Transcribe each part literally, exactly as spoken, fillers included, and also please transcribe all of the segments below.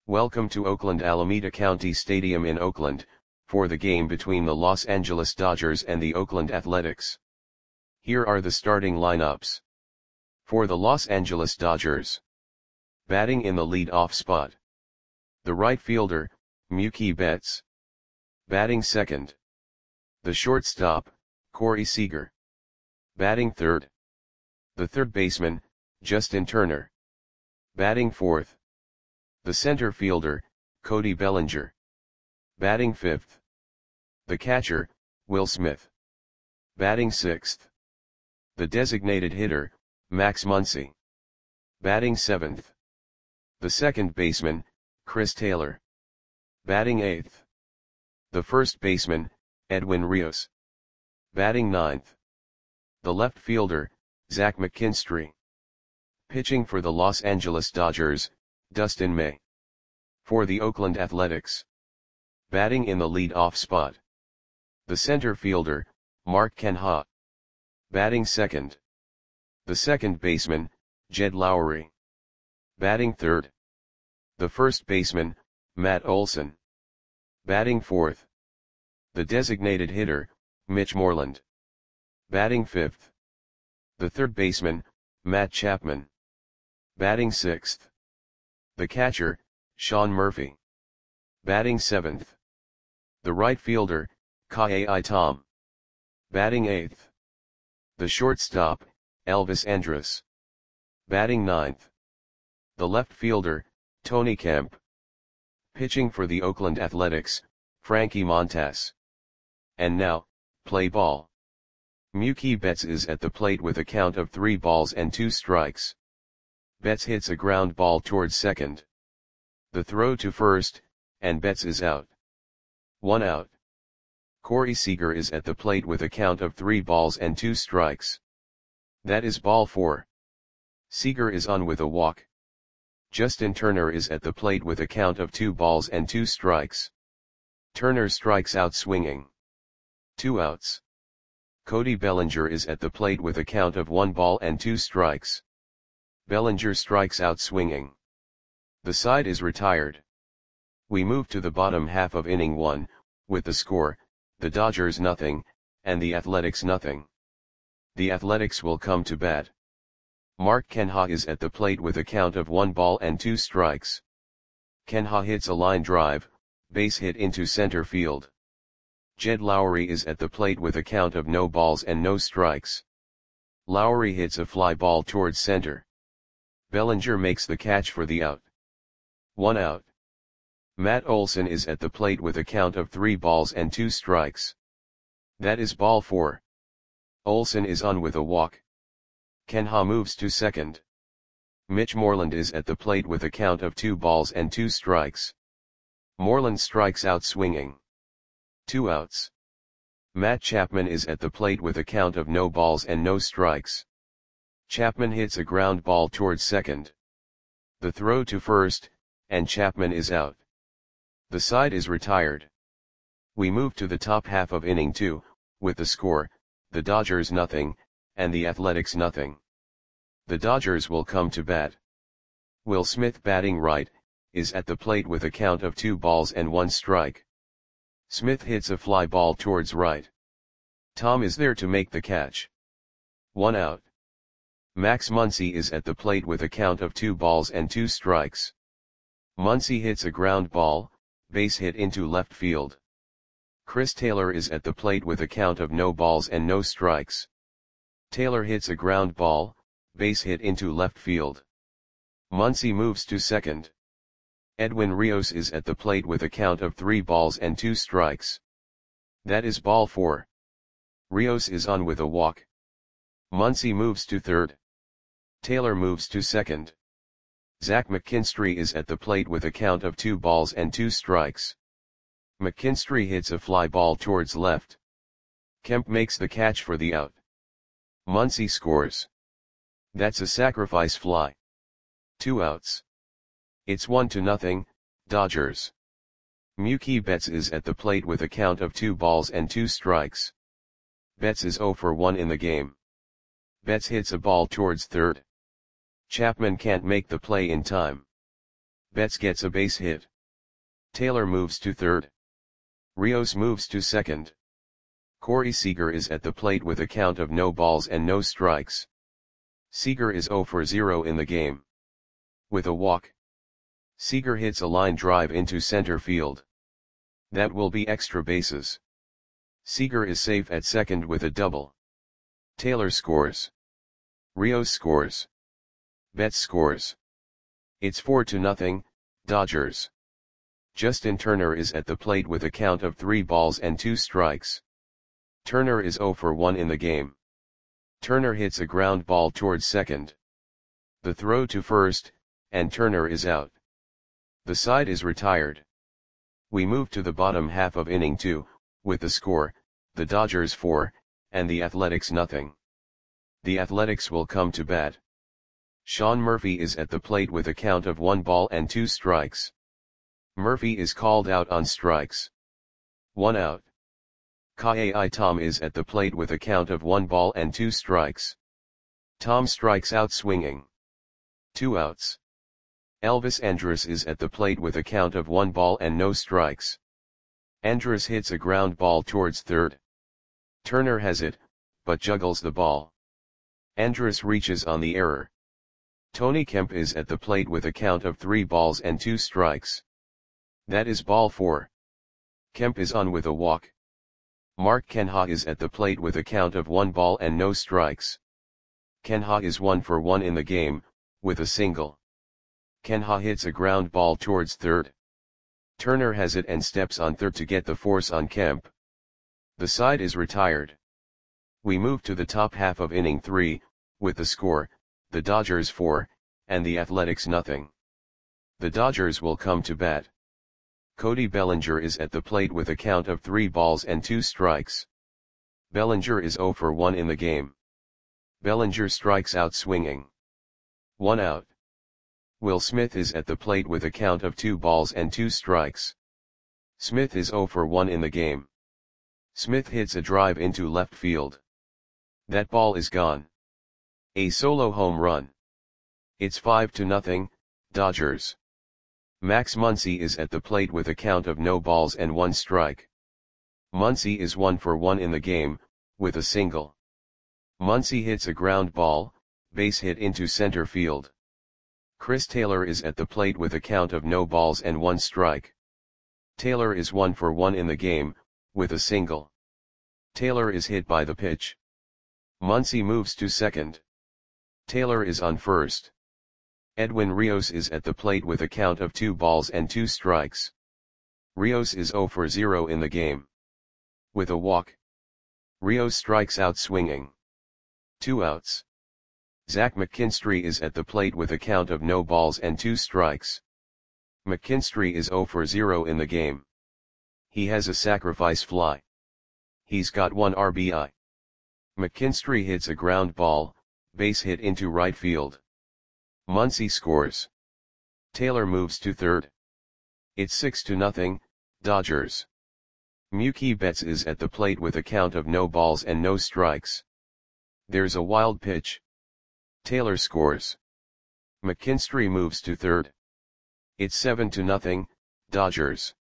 Welcome to Oakland Alameda County Stadium in Oakland, for the game between the Los Angeles Dodgers and the Oakland Athletics. Here are the starting lineups. For the Los Angeles Dodgers. Batting in the lead-off spot. The right fielder, Mookie Betts. Batting second. The shortstop, Corey Seager. Batting third. The third baseman, Justin Turner. Batting fourth. The center fielder, Cody Bellinger. Batting fifth. The catcher, Will Smith. Batting sixth. The designated hitter, Max Muncy. Batting seventh. The second baseman, Chris Taylor. Batting eighth. The first baseman, Edwin Rios. Batting ninth. The left fielder, Zach McKinstry. Pitching for the Los Angeles Dodgers, Dustin May. For the Oakland Athletics. Batting in the lead-off spot. The center fielder, Mark Canha. Batting second. The second baseman, Jed Lowrie. Batting third. The first baseman, Matt Olson. Batting fourth. The designated hitter, Mitch Moreland. Batting fifth. The third baseman, Matt Chapman. Batting sixth. The catcher, Sean Murphy. Batting seventh. The right fielder, Ka'ai Tom. Batting eighth. The shortstop, Elvis Andrus. Batting ninth. The left fielder, Tony Kemp. Pitching for the Oakland Athletics, Frankie Montas. And now, play ball. Mookie Betts is at the plate with a count of three balls and two strikes. Betts hits a ground ball towards second. The throw to first, and Betts is out. One out. Corey Seager is at the plate with a count of three balls and two strikes. That is ball four. Seager is on with a walk. Justin Turner is at the plate with a count of two balls and two strikes. Turner strikes out swinging. Two outs. Cody Bellinger is at the plate with a count of one ball and two strikes. Bellinger strikes out swinging. The side is retired. We move to the bottom half of inning one, with the score, the Dodgers nothing, and the Athletics nothing. The Athletics will come to bat. Mark Canha is at the plate with a count of one ball and two strikes. Canha hits a line drive, base hit into center field. Jed Lowrie is at the plate with a count of no balls and no strikes. Lowrie hits a fly ball towards center. Bellinger makes the catch for the out. One out. Matt Olson is at the plate with a count of three balls and two strikes. That is ball four. Olson is on with a walk. Canha moves to second. Mitch Moreland is at the plate with a count of two balls and two strikes. Moreland strikes out swinging. Two outs. Matt Chapman is at the plate with a count of no balls and no strikes. Chapman hits a ground ball towards second. The throw to first, and Chapman is out. The side is retired. We move to the top half of inning two, with the score, the Dodgers nothing, and the Athletics nothing. The Dodgers will come to bat. Will Smith, batting right, is at the plate with a count of two balls and one strike. Smith hits a fly ball towards right. Tom is there to make the catch. One out. Max Muncy is at the plate with a count of two balls and two strikes. Muncy hits a ground ball, base hit into left field. Chris Taylor is at the plate with a count of no balls and no strikes. Taylor hits a ground ball, base hit into left field. Muncy moves to second. Edwin Rios is at the plate with a count of three balls and two strikes. That is ball four. Rios is on with a walk. Muncy moves to third. Taylor moves to second. Zach McKinstry is at the plate with a count of two balls and two strikes. McKinstry hits a fly ball towards left. Kemp makes the catch for the out. Muncy scores. That's a sacrifice fly. Two outs. It's one to nothing, Dodgers. Mookie Betts is at the plate with a count of two balls and two strikes. Betts is zero for one in the game. Betts hits a ball towards third. Chapman can't make the play in time. Betts gets a base hit. Taylor moves to third. Rios moves to second. Corey Seager is at the plate with a count of no balls and no strikes. Seager is zero for zero in the game. With a walk, Seager hits a line drive into center field. That will be extra bases. Seager is safe at second with a double. Taylor scores. Rios scores. Betts scores. It's four to nothing, Dodgers. Justin Turner is at the plate with a count of three balls and two strikes. Turner is zero for one in the game. Turner hits a ground ball towards second. The throw to first, and Turner is out. The side is retired. We move to the bottom half of inning two, with the score, the Dodgers four, and the Athletics nothing. The Athletics will come to bat. Sean Murphy is at the plate with a count of one ball and two strikes. Murphy is called out on strikes. One out. Ka'ai Tom is at the plate with a count of one ball and two strikes. Tom strikes out swinging. Two outs. Elvis Andrus is at the plate with a count of one ball and no strikes. Andrus hits a ground ball towards third. Turner has it, but juggles the ball. Andrus reaches on the error. Tony Kemp is at the plate with a count of three balls and two strikes. That is ball four. Kemp is on with a walk. Mark Kenha is at the plate with a count of one ball and no strikes. Kenha is one for one in the game, with a single. Kenha hits a ground ball towards third. Turner has it and steps on third to get the force on Kemp. The side is retired. We move to the top half of inning three, with the score, the Dodgers four, and the Athletics nothing. The Dodgers will come to bat. Cody Bellinger is at the plate with a count of three balls and two strikes. Bellinger is zero for one in the game. Bellinger strikes out swinging. One out. Will Smith is at the plate with a count of two balls and two strikes. Smith is zero for one in the game. Smith hits a drive into left field. That ball is gone. A solo home run. It's five to nothing, Dodgers. Max Muncy is at the plate with a count of no balls and one strike. Muncy is one for one in the game, with a single. Muncy hits a ground ball, base hit into center field. Chris Taylor is at the plate with a count of no balls and one strike. Taylor is one for one in the game, with a single. Taylor is hit by the pitch. Muncy moves to second. Taylor is on first. Edwin Rios is at the plate with a count of two balls and two strikes. Rios is zero for zero in the game. With a walk, Rios strikes out swinging. Two outs. Zach McKinstry is at the plate with a count of no balls and two strikes. McKinstry is zero for zero in the game. He has a sacrifice fly. He's got one R B I. McKinstry hits a ground ball, base hit into right field. Muncy scores. Taylor moves to third. It's six to nothing, Dodgers. Mookie Betts is at the plate with a count of no balls and no strikes. There's a wild pitch. Taylor scores. McKinstry moves to third. It's seven to nothing, Dodgers.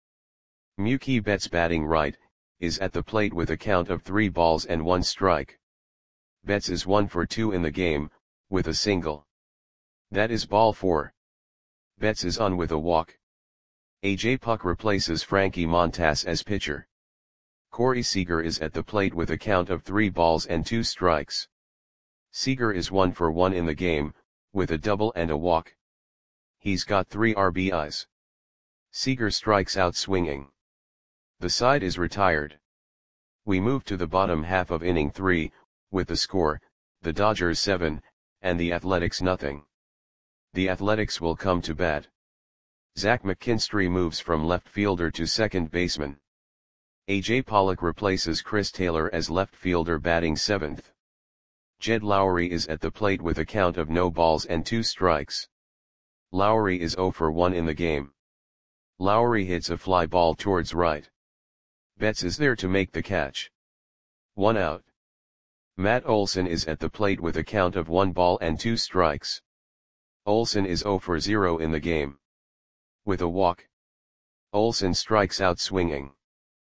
Mookie Betts batting right, is at the plate with a count of three balls and one strike. Betts is one for two in the game, with a single. That is ball four. Betts is on with a walk. A J Puck replaces Frankie Montas as pitcher. Corey Seager is at the plate with a count of three balls and two strikes. Seager is one for one in the game, with a double and a walk. He's got three R B Is. Seager strikes out swinging. The side is retired. We move to the bottom half of inning three, with the score, the Dodgers seven, and the Athletics nothing. The Athletics will come to bat. Zach McKinstry moves from left fielder to second baseman. A J Pollock replaces Chris Taylor as left fielder batting seventh. Jed Lowry is at the plate with a count of no balls and two strikes. Lowry is zero for one in the game. Lowry hits a fly ball towards right. Betts is there to make the catch. One out. Matt Olson is at the plate with a count of one ball and two strikes. Olson is zero for zero in the game. with a walk. Olsen strikes out swinging.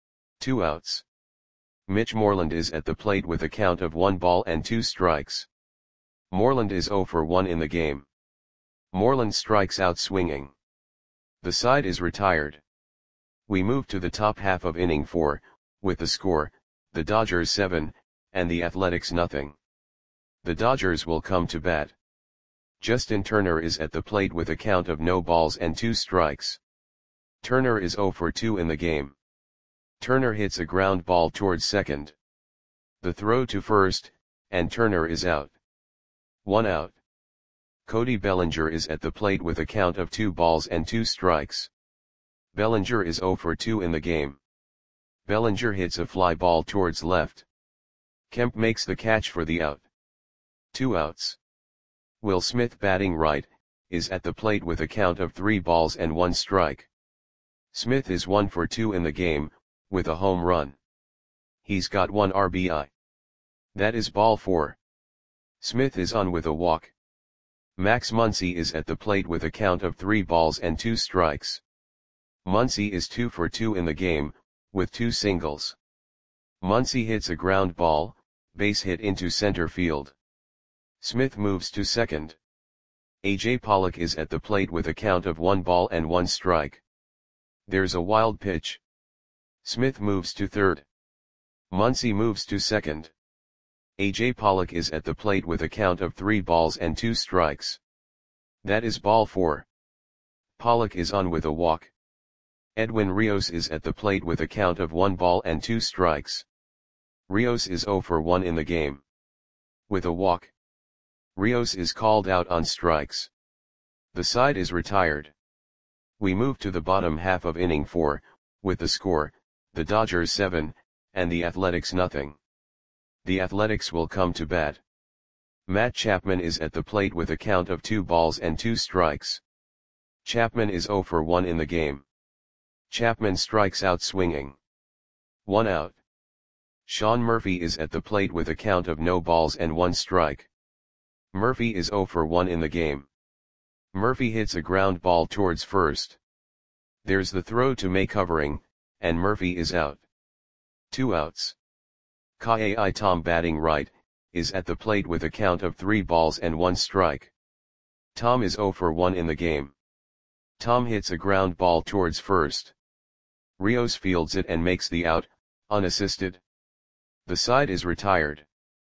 Two outs. Mitch Moreland is at the plate with a count of one ball and two strikes. Moreland is oh for one in the game. Moreland strikes out swinging. The side is retired. We move to the top half of inning four, with the score, the Dodgers seven, and the Athletics nothing. The Dodgers will come to bat. Justin Turner is at the plate with a count of no balls and two strikes. Turner is oh for two in the game. Turner hits a ground ball towards second. The throw to first, and Turner is out. One out. Cody Bellinger is at the plate with a count of two balls and two strikes. Bellinger is oh for two in the game. Bellinger hits a fly ball towards left. Kemp makes the catch for the out. Two outs. Will Smith, batting right, is at the plate with a count of three balls and one strike. Smith is one for two in the game, with a home run. He's got one R B I. That is ball four. Smith is on with a walk. Max Muncy is at the plate with a count of three balls and two strikes. Muncy is two for two in the game, with two singles. Muncy hits a ground ball, base hit into center field. Smith moves to second. A J Pollock is at the plate with a count of one ball and one strike. There's a wild pitch. Smith moves to third. Muncy moves to second. A J Pollock is at the plate with a count of three balls and two strikes. That is ball four. Pollock is on with a walk. Edwin Rios is at the plate with a count of one ball and two strikes. Rios is oh for one in the game. With a walk. Rios is called out on strikes. The side is retired. We move to the bottom half of inning four, with the score, the Dodgers seven, and the Athletics nothing. The Athletics will come to bat. Matt Chapman is at the plate with a count of two balls and two strikes. Chapman is oh for one in the game. Chapman strikes out swinging. One out. Sean Murphy is at the plate with a count of no balls and one strike. Murphy is oh for one in the game. Murphy hits a ground ball towards first. There's the throw to May covering, and Murphy is out. Two outs. Ka'ai Tom, batting right, is at the plate with a count of three balls and one strike. Tom is oh for one in the game. Tom hits a ground ball towards first. Rios fields it and makes the out, unassisted. The side is retired.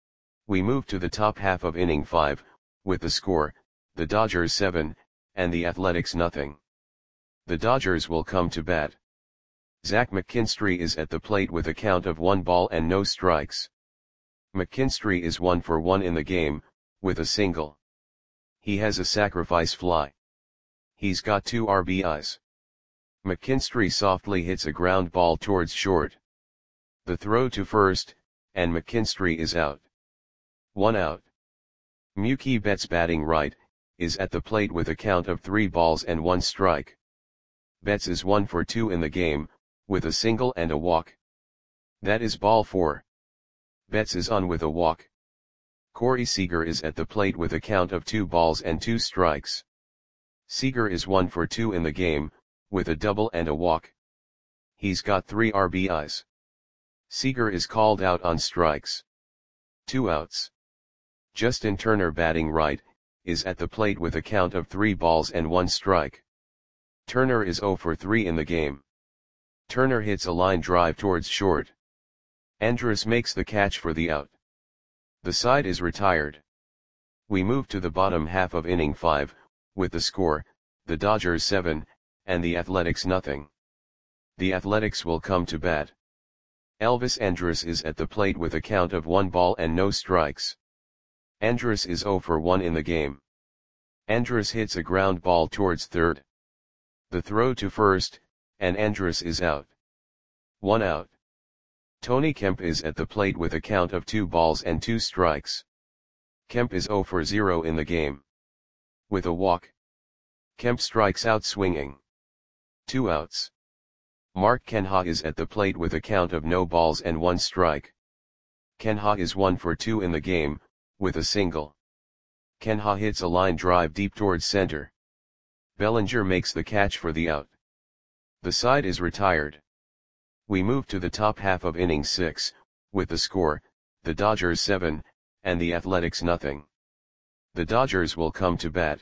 We move to the top half of inning five, with the score, the Dodgers seven, and the Athletics nothing. The Dodgers will come to bat. Zach McKinstry is at the plate with a count of one ball and no strikes. McKinstry is one for one in the game, with a single. He has a sacrifice fly. He's got two R B Is. McKinstry softly hits a ground ball towards short. The throw to first, and McKinstry is out. One out. Mookie Betts, batting right, is at the plate with a count of three balls and one strike. Betts is one for two in the game, with a single and a walk. That is ball four. Betts is on with a walk. Corey Seager is at the plate with a count of two balls and two strikes. Seager is one for two in the game, with a double and a walk. He's got three R B Is. Seager is called out on strikes. Two outs. Justin Turner, batting right, is at the plate with a count of three balls and one strike. Turner is oh for three in the game. Turner hits a line drive towards short. Andrus makes the catch for the out. The side is retired. We move to the bottom half of inning five, with the score, the Dodgers seven, and the Athletics nothing. The Athletics will come to bat. Elvis Andrus is at the plate with a count of one ball and no strikes. Andrus is oh for one in the game. Andrus hits a ground ball towards third. The throw to first, and Andrus is out. One out. Tony Kemp is at the plate with a count of two balls and two strikes. Kemp is oh for zero in the game. With a walk. Kemp strikes out swinging. Two outs. Mark Canha is at the plate with a count of no balls and one strike. Canha is one for two in the game, with a single. Canha hits a line drive deep towards center. Bellinger makes the catch for the out. The side is retired. We move to the top half of inning six, with the score, the Dodgers seven, and the Athletics nothing. The Dodgers will come to bat.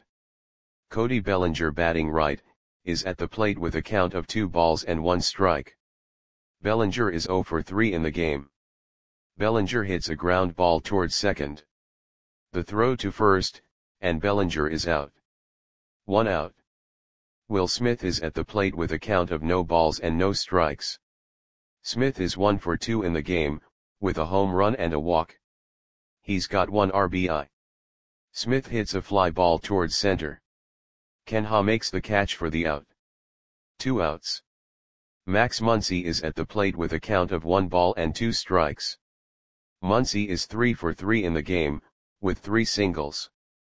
Cody Bellinger, batting right, is at the plate with a count of two balls and one strike. Bellinger is zero for three in the game. Bellinger hits a ground ball towards second. The throw to first, and Bellinger is out. One out. Will Smith is at the plate with a count of no balls and no strikes. Smith is one for two in the game, with a home run and a walk. He's got one R B I. Smith hits a fly ball towards center. Kenha makes the catch for the out. Two outs. Max Muncy is at the plate with a count of one ball and two strikes. Muncy is three for three in the game, with three singles.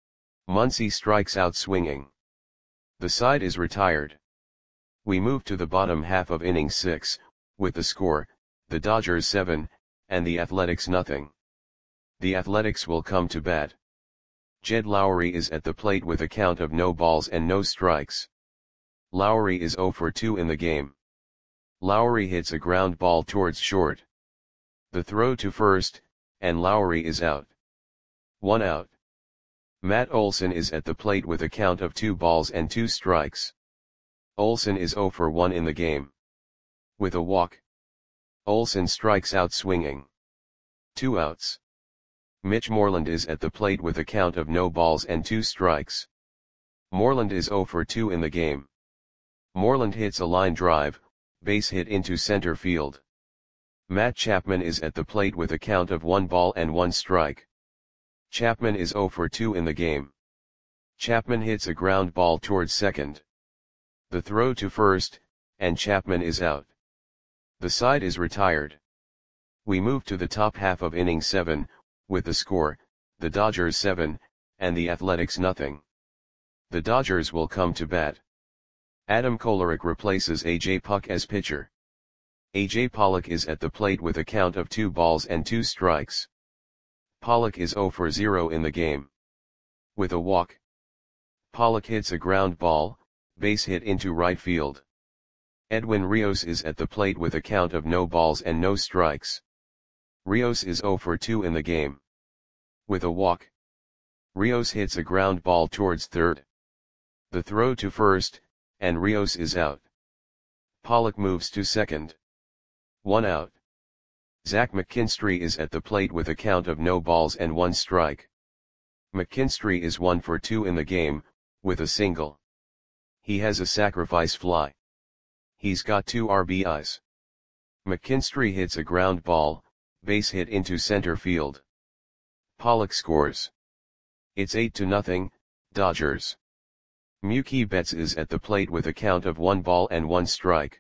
Muncy strikes out swinging. The side is retired. We move to the bottom half of inning six, with the score, the Dodgers seven, and the Athletics nothing. The Athletics will come to bat. Jed Lowrie is at the plate with a count of no balls and no strikes. Lowrie is zero for two in the game. Lowrie hits a ground ball towards short. The throw to first, and Lowrie is out. One out. Matt Olson is at the plate with a count of two balls and two strikes. Olson is zero for one in the game. With a walk. Olson strikes out swinging. Two outs. Mitch Moreland is at the plate with a count of no balls and two strikes. Moreland is zero for two in the game. Moreland hits a line drive, base hit into center field. Matt Chapman is at the plate with a count of one ball and one strike. Chapman is zero for two in the game. Chapman hits a ground ball towards second. The throw to first, and Chapman is out. The side is retired. We move to the top half of inning seven, with the score, the Dodgers seven, and the Athletics nothing. The Dodgers will come to bat. Adam Kolarek replaces A J Puck as pitcher. A J Pollock is at the plate with a count of two balls and two strikes. Pollock is zero for zero in the game. With a walk. Pollock hits a ground ball, base hit into right field. Edwin Rios is at the plate with a count of no balls and no strikes. Rios is zero for two in the game. With a walk. Rios hits a ground ball towards third. The throw to first, and Rios is out. Pollock moves to second. One out. Zach McKinstry is at the plate with a count of no balls and one strike. McKinstry is one for two in the game, with a single. He has a sacrifice fly. He's got two R B Is. McKinstry hits a ground ball, base hit into center field. Pollock scores. It's eight to nothing, Dodgers. Mookie Betts is at the plate with a count of one ball and one strike.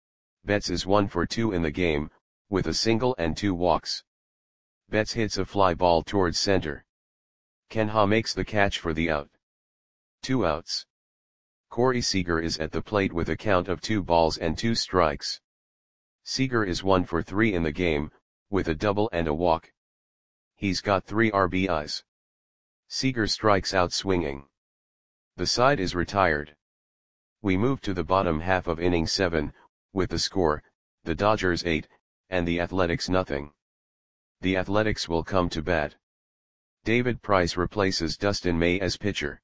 Betts is one for two in the game, with a single and two walks. Betts hits a fly ball towards center. Kenha makes the catch for the out. Two outs. Corey Seager is at the plate with a count of two balls and two strikes. Seager is one for three in the game, with a double and a walk. He's got three R B Is. Seager strikes out swinging. The side is retired. We move to the bottom half of inning seven, with the score, the Dodgers eight, and the Athletics nothing. The Athletics will come to bat. David Price replaces Dustin May as pitcher.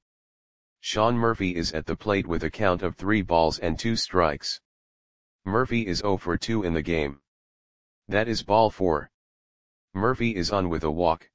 Sean Murphy is at the plate with a count of three balls and two strikes. Murphy is zero for two in the game. That is ball four. Murphy is on with a walk.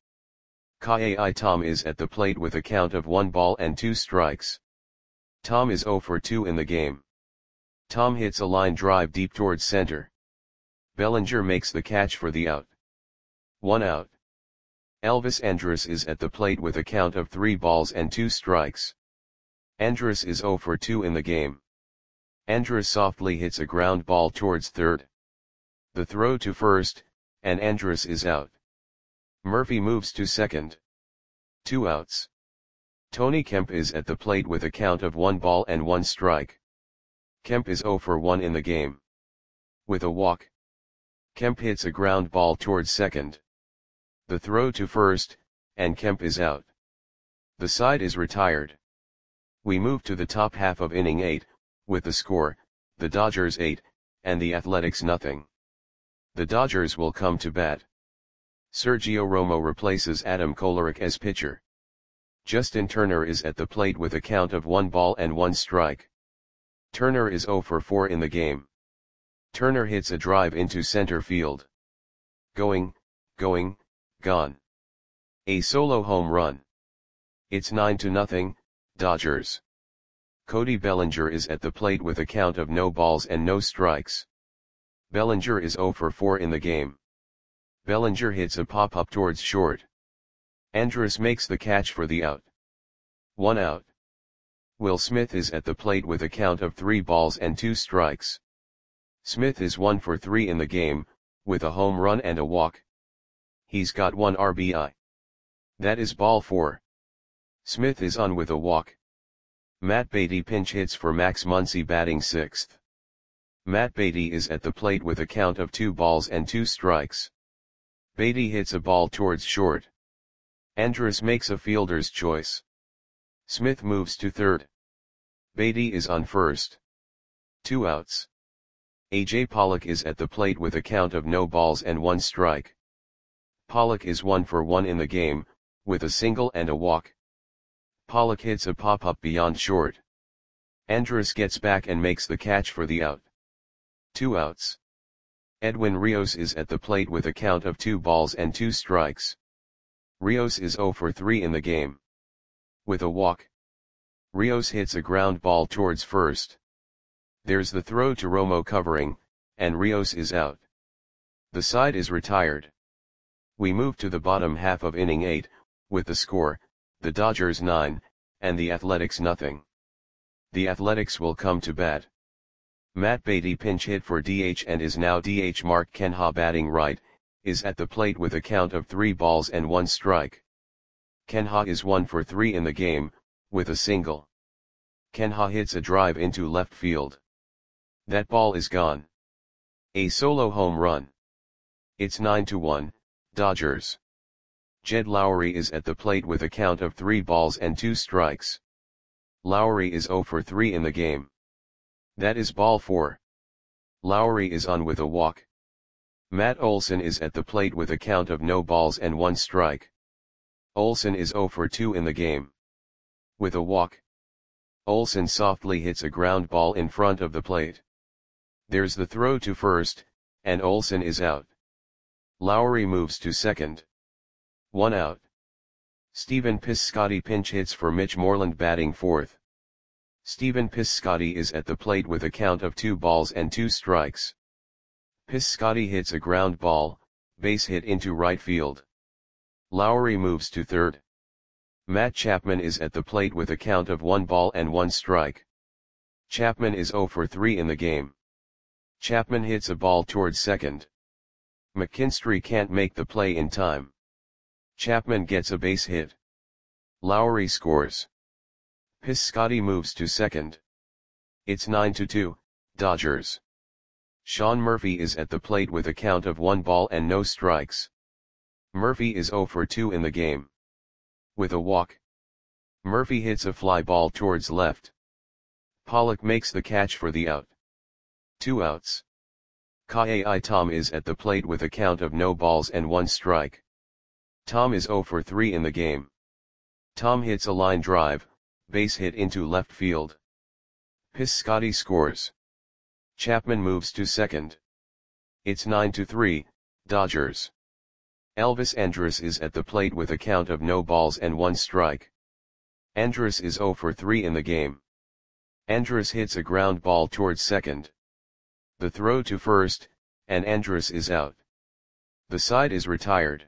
Ka'ai Tom is at the plate with a count of one ball and two strikes. Tom is zero for two in the game. Tom hits a line drive deep towards center. Bellinger makes the catch for the out. One out. Elvis Andrus is at the plate with a count of three balls and two strikes. Andrus is zero for two in the game. Andrus softly hits a ground ball towards third. The throw to first, and Andrus is out. Murphy moves to second. Two outs. Tony Kemp is at the plate with a count of one ball and one strike. Kemp is zero for one in the game. With a walk. Kemp hits a ground ball towards second. The throw to first, and Kemp is out. The side is retired. We move to the top half of inning eight, with the score, the Dodgers eight, and the Athletics nothing. The Dodgers will come to bat. Sergio Romo replaces Adam Kolarek as pitcher. Justin Turner is at the plate with a count of one ball and one strike. Turner is zero for four in the game. Turner hits a drive into center field. Going, going, gone. A solo home run. It's nine to nothing, Dodgers. Cody Bellinger is at the plate with a count of no balls and no strikes. Bellinger is zero for four in the game. Bellinger hits a pop-up towards short. Andrus makes the catch for the out. One out. Will Smith is at the plate with a count of three balls and two strikes. Smith is one for three in the game, with a home run and a walk. He's got one R B I. That is ball four. Smith is on with a walk. Matt Beatty pinch hits for Max Muncy batting sixth. Matt Beatty is at the plate with a count of two balls and two strikes. Beatty hits a ball towards short. Andrus makes a fielder's choice. Smith moves to third. Beatty is on first. Two outs. A J Pollock is at the plate with a count of no balls and one strike. Pollock is one for one in the game, with a single and a walk. Pollock hits a pop-up beyond short. Andrus gets back and makes the catch for the out. Two outs. Edwin Rios is at the plate with a count of two balls and two strikes. Rios is zero for three in the game. With a walk. Rios hits a ground ball towards first. There's the throw to Romo covering, and Rios is out. The side is retired. We move to the bottom half of inning eight, with the score, the Dodgers nine, and the Athletics nothing. The Athletics will come to bat. Matt Beatty pinch hit for D H and is now D H. Mark Canha batting right, is at the plate with a count of three balls and one strike. Canha is one for three in the game, with a single. Canha hits a drive into left field. That ball is gone. A solo home run. It's nine to one, Dodgers. Jed Lowry is at the plate with a count of three balls and two strikes. Lowry is zero for three in the game. That is ball four. Lowry is on with a walk. Matt Olson is at the plate with a count of no balls and one strike. Olson is zero for two in the game. With a walk. Olson softly hits a ground ball in front of the plate. There's the throw to first, and Olson is out. Lowry moves to second. One out. Stephen Piscotty pinch hits for Mitch Moreland batting fourth. Stephen Piscotty is at the plate with a count of two balls and two strikes. Piscotty hits a ground ball, base hit into right field. Lowry moves to third. Matt Chapman is at the plate with a count of one ball and one strike. Chapman is zero for three in the game. Chapman hits a ball towards second. McKinstry can't make the play in time. Chapman gets a base hit. Lowry scores. Piscotty moves to second. It's nine to two, Dodgers. Sean Murphy is at the plate with a count of one ball and no strikes. Murphy is zero for two in the game. With a walk. Murphy hits a fly ball towards left. Pollock makes the catch for the out. Two outs. Ka'ai Tom is at the plate with a count of no balls and one strike. Tom is zero for three in the game. Tom hits a line drive, base hit into left field. Piscotty scores. Chapman moves to second. It's nine to three, Dodgers. Elvis Andrus is at the plate with a count of no balls and one strike. Andrus is zero for three in the game. Andrus hits a ground ball towards second. The throw to first, and Andrus is out. The side is retired.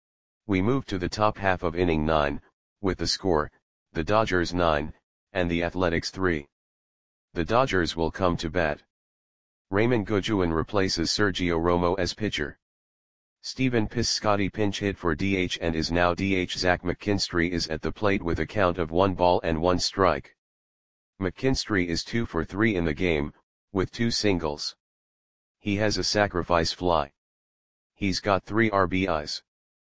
We move to the top half of inning nine, with the score, the Dodgers nine, and the Athletics three. The Dodgers will come to bat. Raymond Goodwin replaces Sergio Romo as pitcher. Stephen Piscotty pinch hit for D H and is now D H. Zach McKinstry is at the plate with a count of one ball and one strike. McKinstry is two for three in the game, with two singles. He has a sacrifice fly. He's got three R B Is.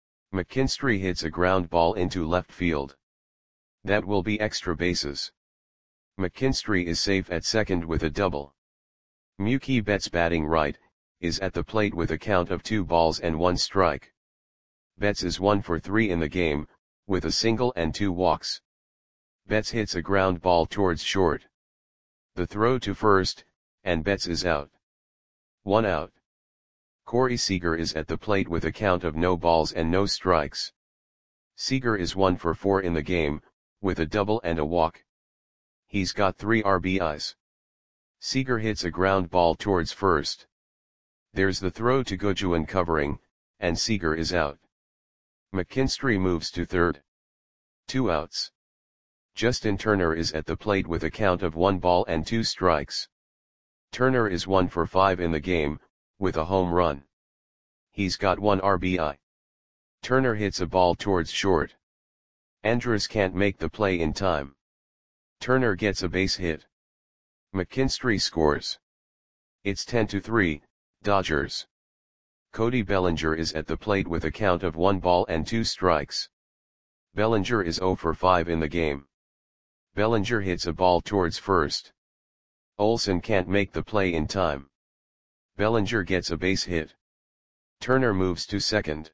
McKinstry hits a ground ball into left field. That will be extra bases. McKinstry is safe at second with a double. Mookie Betts batting right, is at the plate with a count of two balls and one strike. Betts is one for three in the game, with a single and two walks. Betts hits a ground ball towards short. The throw to first, and Betts is out. One out. Corey Seager is at the plate with a count of no balls and no strikes. Seager is one for four in the game, with a double and a walk. He's got three R B Is. Seager hits a ground ball towards first. There's the throw to Goodwin covering, and Seager is out. McKinstry moves to third. Two outs. Justin Turner is at the plate with a count of one ball and two strikes. Turner is one for five in the game, with a home run. He's got one R B I. Turner hits a ball towards short. Andrus can't make the play in time. Turner gets a base hit. McKinstry scores. It's ten to three, Dodgers. Cody Bellinger is at the plate with a count of one ball and two strikes. Bellinger is zero for five in the game. Bellinger hits a ball towards first. Olsen can't make the play in time. Bellinger gets a base hit. Turner moves to second.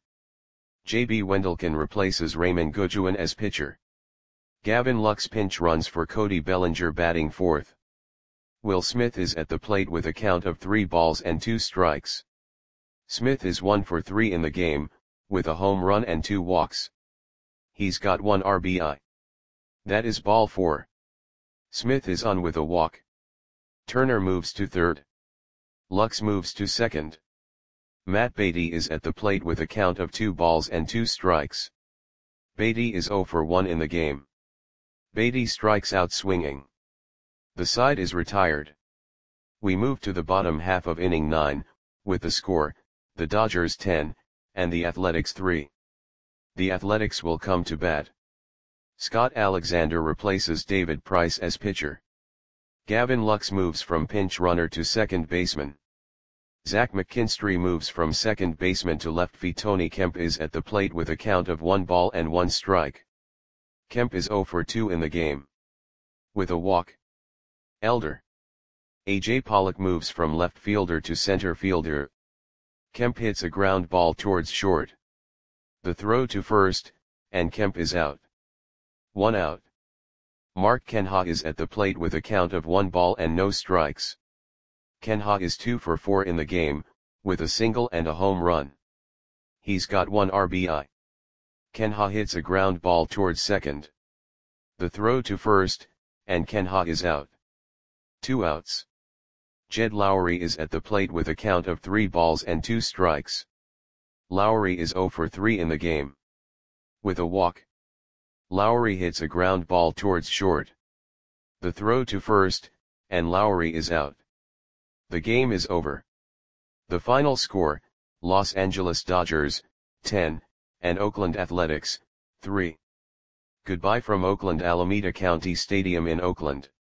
J B Wendelken replaces Raymond Goodwin as pitcher. Gavin Lux pinch runs for Cody Bellinger batting fourth. Will Smith is at the plate with a count of three balls and two strikes. Smith is one for three in the game, with a home run and two walks. He's got one R B I. That is ball four. Smith is on with a walk. Turner moves to third. Lux moves to second. Matt Beatty is at the plate with a count of two balls and two strikes. Beatty is zero for one in the game. Beatty strikes out swinging. The side is retired. We move to the bottom half of inning nine, with the score, the Dodgers ten, and the Athletics three. The Athletics will come to bat. Scott Alexander replaces David Price as pitcher. Gavin Lux moves from pinch runner to second baseman. Zach McKinstry moves from second baseman to left. Tony Kemp is at the plate with a count of one ball and one strike. Kemp is zero for two in the game. With a walk. Elder. A J Pollock moves from left fielder to center fielder. Kemp hits a ground ball towards short. The throw to first, and Kemp is out. One out. Mark Kenha is at the plate with a count of one ball and no strikes. Kenha is two for four in the game, with a single and a home run. He's got one R B I. Kenha hits a ground ball towards second. The throw to first, and Kenha is out. Two outs. Jed Lowry is at the plate with a count of three balls and two strikes. Lowry is zero for three in the game. With a walk. Lowry hits a ground ball towards short. The throw to first, and Lowry is out. The game is over. The final score, Los Angeles Dodgers, ten, and Oakland Athletics, three. Goodbye from Oakland Alameda County Stadium in Oakland.